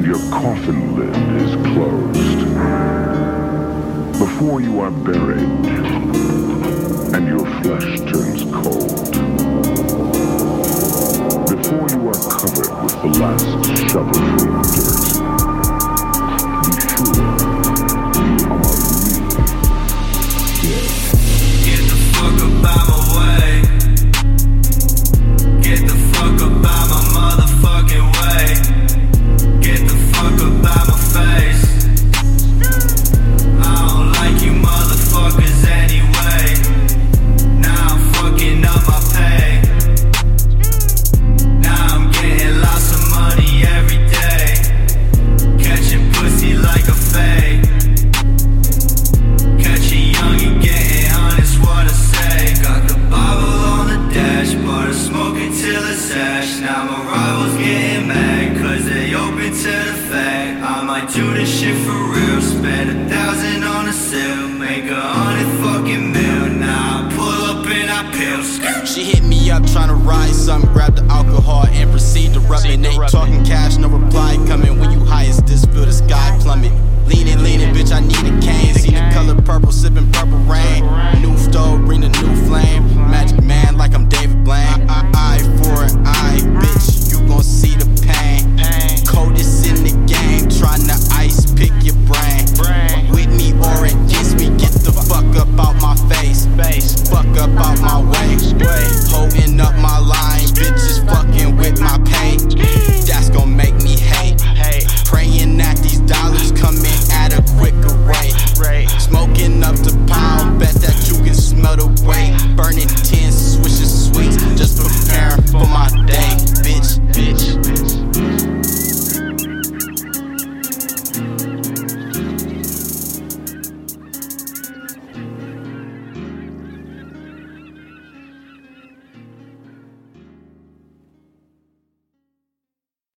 and your coffin lid is closed. Before you are buried and your flesh turns cold. Before you are covered with the last shovelful of dirt. Be sure you are really dead. Get the fuck up out my way. Get the fuck up out my motherfucking way. Get the fuck up out my face. I don't like you motherfuckers anyway. Now I'm fucking up my pay. Now I'm getting lots of money every day. Catching pussy like a fade. Catching young and getting honest, what I say. Got the Bible on the dash, but I smoke it till it's ash. Now my rivals getting mad, cause they open to the fact I might do this shit for real. Spend 1,000 on a sale, make 100 fucking mil. Now I pull up and I peel. She hit me up tryna ride something, grab the alcohol and proceed to rub it. Ain't talking cash, no reply coming. When you high as this, feel the sky plummet. Leaning, bitch, I need a cane.